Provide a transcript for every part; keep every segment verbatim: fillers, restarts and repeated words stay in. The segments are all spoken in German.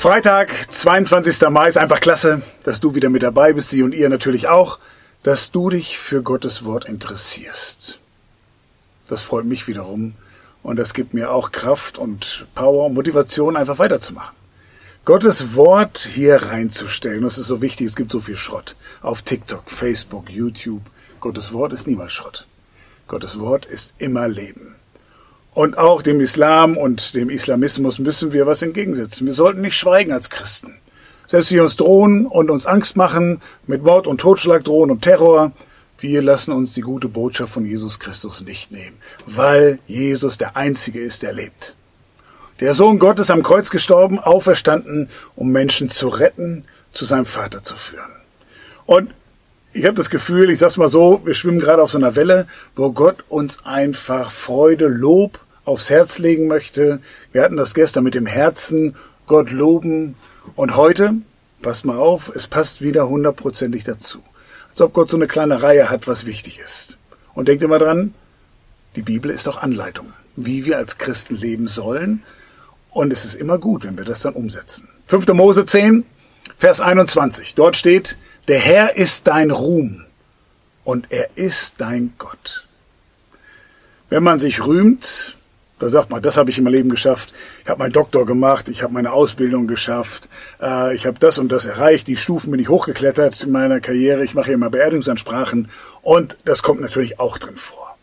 Freitag, zweiundzwanzigster Mai, ist einfach klasse, dass du wieder mit dabei bist, Sie und ihr natürlich auch, dass du dich für Gottes Wort interessierst. Das freut mich wiederum und das gibt mir auch Kraft und Power und Motivation, einfach weiterzumachen. Gottes Wort hier reinzustellen, das ist so wichtig, es gibt so viel Schrott. Auf TikTok, Facebook, YouTube. Gottes Wort ist niemals Schrott. Gottes Wort ist immer Leben. Und auch dem Islam und dem Islamismus müssen wir was entgegensetzen. Wir sollten nicht schweigen als Christen. Selbst wir uns drohen und uns Angst machen, mit Mord und Totschlag drohen und Terror, wir lassen uns die gute Botschaft von Jesus Christus nicht nehmen, weil Jesus der Einzige ist, der lebt. Der Sohn Gottes am Kreuz gestorben, auferstanden, um Menschen zu retten, zu seinem Vater zu führen. Und ich habe das Gefühl, ich sag's mal so, wir schwimmen gerade auf so einer Welle, wo Gott uns einfach Freude, Lob aufs Herz legen möchte. Wir hatten das gestern mit dem Herzen, Gott loben. Und heute, passt mal auf, es passt wieder hundertprozentig dazu. Als ob Gott so eine kleine Reihe hat, was wichtig ist. Und denkt immer dran, die Bibel ist auch Anleitung, wie wir als Christen leben sollen. Und es ist immer gut, wenn wir das dann umsetzen. fünfter Mose zehn, Vers einundzwanzig. Dort steht, der Herr ist dein Ruhm und er ist dein Gott. Wenn man sich rühmt, da sagt man, das habe ich in meinem Leben geschafft, ich habe meinen Doktor gemacht, ich habe meine Ausbildung geschafft, äh, ich habe das und das erreicht, die Stufen bin ich hochgeklettert in meiner Karriere, ich mache hier immer Beerdigungsansprachen und das kommt natürlich auch drin vor.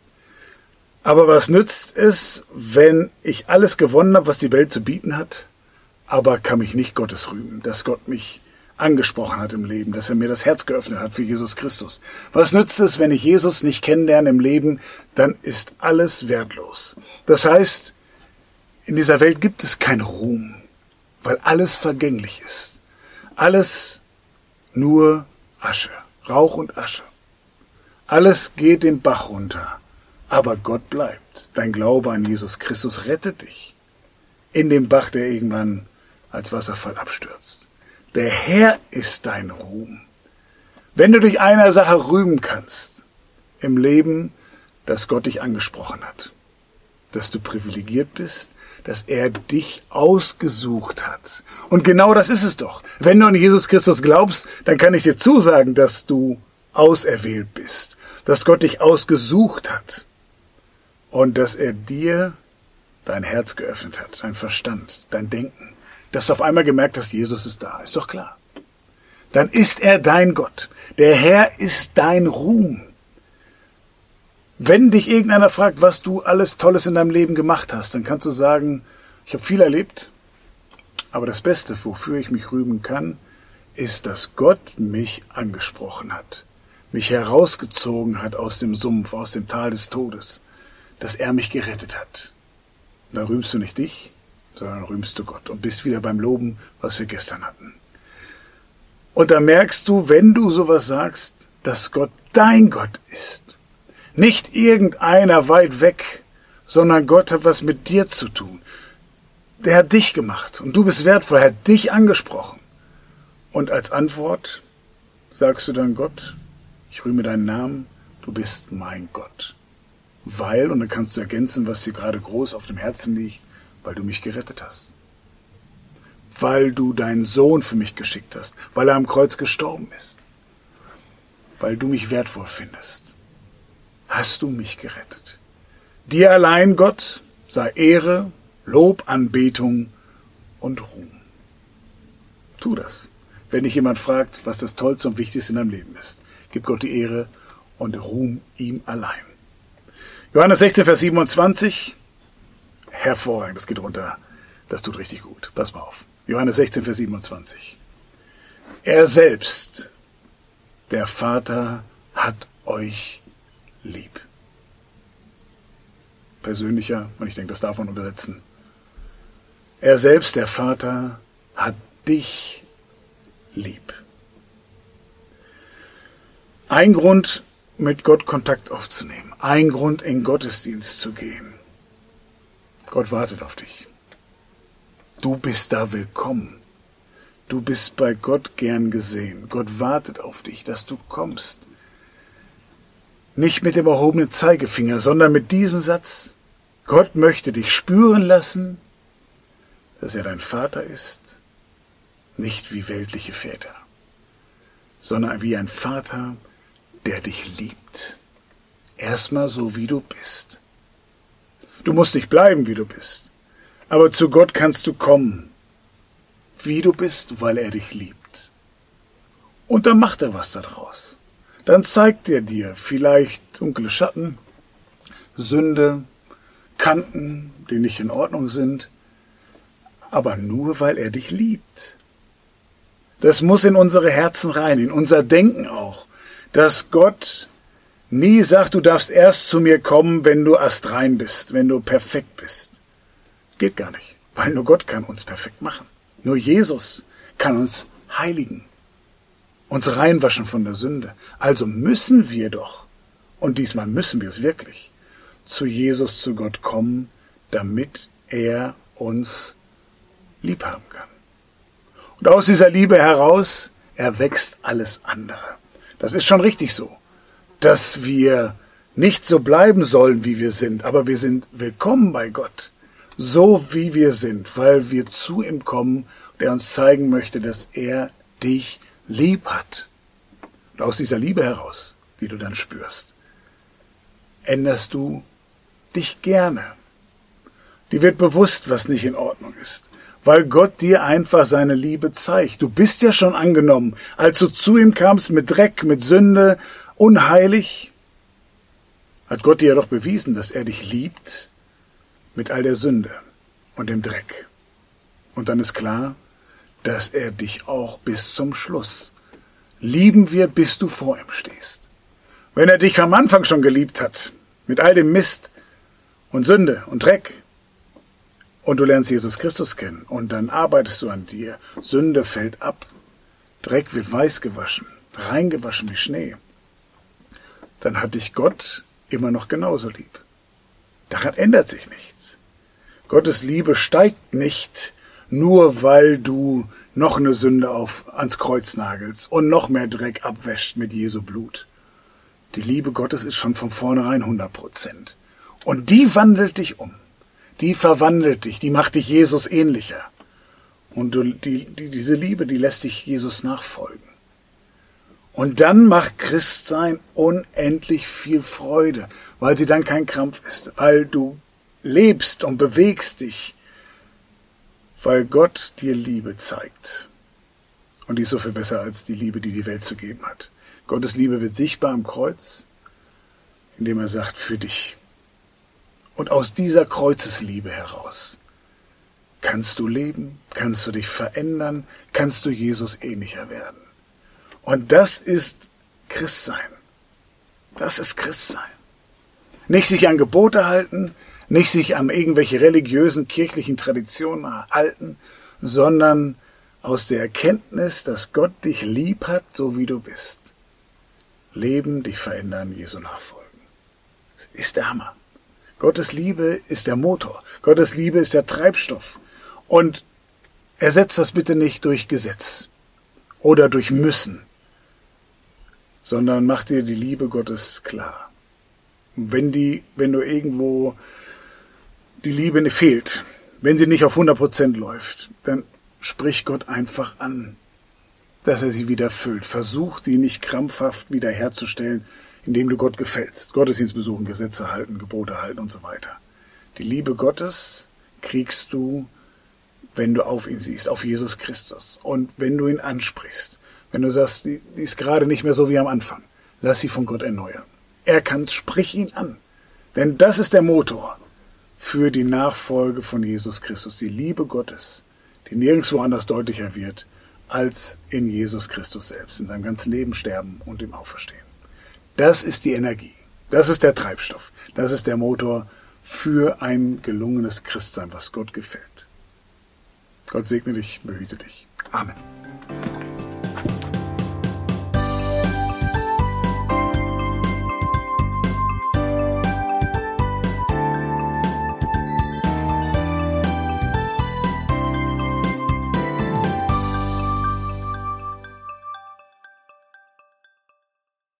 Aber was nützt es, wenn ich alles gewonnen habe, was die Welt zu bieten hat, aber kann mich nicht Gottes rühmen, dass Gott mich angesprochen hat im Leben, dass er mir das Herz geöffnet hat für Jesus Christus. Was nützt es, wenn ich Jesus nicht kennenlerne im Leben, dann ist alles wertlos. Das heißt, in dieser Welt gibt es keinen Ruhm, weil alles vergänglich ist. Alles nur Asche, Rauch und Asche. Alles geht den Bach runter, aber Gott bleibt. Dein Glaube an Jesus Christus rettet dich in dem Bach, der irgendwann als Wasserfall abstürzt. Der Herr ist dein Ruhm. Wenn du dich einer Sache rühmen kannst im Leben, dass Gott dich angesprochen hat, dass du privilegiert bist, dass er dich ausgesucht hat. Und genau das ist es doch. Wenn du an Jesus Christus glaubst, dann kann ich dir zusagen, dass du auserwählt bist, dass Gott dich ausgesucht hat und dass er dir dein Herz geöffnet hat, dein Verstand, dein Denken. Dass du auf einmal gemerkt hast, Jesus ist da, ist doch klar. Dann ist er dein Gott. Der Herr ist dein Ruhm. Wenn dich irgendeiner fragt, was du alles Tolles in deinem Leben gemacht hast, dann kannst du sagen, ich habe viel erlebt, aber das Beste, wofür ich mich rühmen kann, ist, dass Gott mich angesprochen hat, mich herausgezogen hat aus dem Sumpf, aus dem Tal des Todes, dass er mich gerettet hat. Da rühmst du nicht dich, sondern rühmst du Gott und bist wieder beim Loben, was wir gestern hatten. Und da merkst du, wenn du sowas sagst, dass Gott dein Gott ist. Nicht irgendeiner weit weg, sondern Gott hat was mit dir zu tun. Der hat dich gemacht und du bist wertvoll, er hat dich angesprochen. Und als Antwort sagst du dann Gott, ich rühme deinen Namen, du bist mein Gott. Weil, und dann kannst du ergänzen, was dir gerade groß auf dem Herzen liegt, weil du mich gerettet hast. Weil du deinen Sohn für mich geschickt hast. Weil er am Kreuz gestorben ist. Weil du mich wertvoll findest. Hast du mich gerettet. Dir allein, Gott, sei Ehre, Lob, Anbetung und Ruhm. Tu das. Wenn dich jemand fragt, was das Tollste und Wichtigste in deinem Leben ist, gib Gott die Ehre und Ruhm ihm allein. Johannes sechzehn, Vers siebenundzwanzig. Hervorragend, das geht runter. Das tut richtig gut. Pass mal auf. Johannes sechzehn, Vers siebenundzwanzig. Er selbst, der Vater, hat euch lieb. Persönlicher, und ich denke, das darf man übersetzen. Er selbst, der Vater, hat dich lieb. Ein Grund, mit Gott Kontakt aufzunehmen. Ein Grund, in Gottesdienst zu gehen. Gott wartet auf dich. Du bist da willkommen. Du bist bei Gott gern gesehen. Gott wartet auf dich, dass du kommst. Nicht mit dem erhobenen Zeigefinger, sondern mit diesem Satz. Gott möchte dich spüren lassen, dass er dein Vater ist nicht wie weltliche Väter, sondern wie ein Vater, der dich liebt. Erstmal so, wie du bist. Du musst nicht bleiben, wie du bist, aber zu Gott kannst du kommen, wie du bist, weil er dich liebt. Und dann macht er was daraus. Dann zeigt er dir vielleicht dunkle Schatten, Sünde, Kanten, die nicht in Ordnung sind, aber nur, weil er dich liebt. Das muss in unsere Herzen rein, in unser Denken auch, dass Gott nie sagt, du darfst erst zu mir kommen, wenn du astrein bist, wenn du perfekt bist. Geht gar nicht, weil nur Gott kann uns perfekt machen. Nur Jesus kann uns heiligen, uns reinwaschen von der Sünde. Also müssen wir doch, und diesmal müssen wir es wirklich, zu Jesus, zu Gott kommen, damit er uns lieb haben kann. Und aus dieser Liebe heraus erwächst alles andere. Das ist schon richtig so, dass wir nicht so bleiben sollen, wie wir sind, aber wir sind willkommen bei Gott, so wie wir sind, weil wir zu ihm kommen, der uns zeigen möchte, dass er dich lieb hat. Und aus dieser Liebe heraus, die du dann spürst, änderst du dich gerne. Dir wird bewusst, was nicht in Ordnung ist, weil Gott dir einfach seine Liebe zeigt. Du bist ja schon angenommen, als du zu ihm kamst mit Dreck, mit Sünde, unheilig, hat Gott dir ja doch bewiesen, dass er dich liebt mit all der Sünde und dem Dreck. Und dann ist klar, dass er dich auch bis zum Schluss lieben wird, bis du vor ihm stehst. Wenn er dich am Anfang schon geliebt hat, mit all dem Mist und Sünde und Dreck, und du lernst Jesus Christus kennen und dann arbeitest du an dir, Sünde fällt ab, Dreck wird weiß gewaschen, reingewaschen wie Schnee, dann hat dich Gott immer noch genauso lieb. Daran ändert sich nichts. Gottes Liebe steigt nicht, nur weil du noch eine Sünde auf, ans Kreuz nagelst und noch mehr Dreck abwäscht mit Jesu Blut. Die Liebe Gottes ist schon von vornherein hundert Prozent. Und die wandelt dich um. Die verwandelt dich, die macht dich Jesus ähnlicher. Und du, die, die, diese Liebe, die lässt dich Jesus nachfolgen. Und dann macht Christsein unendlich viel Freude, weil sie dann kein Krampf ist, weil du lebst und bewegst dich, weil Gott dir Liebe zeigt. Und die ist so viel besser als die Liebe, die die Welt zu geben hat. Gottes Liebe wird sichtbar am Kreuz, indem er sagt, für dich. Und aus dieser Kreuzesliebe heraus kannst du leben, kannst du dich verändern, kannst du Jesus ähnlicher werden. Und das ist Christsein. Das ist Christsein. Nicht sich an Gebote halten, nicht sich an irgendwelche religiösen, kirchlichen Traditionen halten, sondern aus der Erkenntnis, dass Gott dich lieb hat, so wie du bist. Leben, dich verändern, Jesu nachfolgen. Das ist der Hammer. Gottes Liebe ist der Motor. Gottes Liebe ist der Treibstoff. Und ersetzt das bitte nicht durch Gesetz oder durch Müssen, sondern mach dir die Liebe Gottes klar. Wenn die, wenn du irgendwo die Liebe fehlt, wenn sie nicht auf hundert Prozent läuft, dann sprich Gott einfach an, dass er sie wieder füllt. Versuch, die nicht krampfhaft wiederherzustellen, indem du Gott gefällst. Gottesdienst besuchen, Gesetze halten, Gebote halten und so weiter. Die Liebe Gottes kriegst du, wenn du auf ihn siehst, auf Jesus Christus. Und wenn du ihn ansprichst, wenn du sagst, die, die ist gerade nicht mehr so wie am Anfang, lass sie von Gott erneuern. Er kann's, sprich ihn an. Denn das ist der Motor für die Nachfolge von Jesus Christus. Die Liebe Gottes, die nirgendwo anders deutlicher wird, als in Jesus Christus selbst, in seinem ganzen Leben, Sterben und im Auferstehen. Das ist die Energie. Das ist der Treibstoff. Das ist der Motor für ein gelungenes Christsein, was Gott gefällt. Gott segne dich, behüte dich. Amen.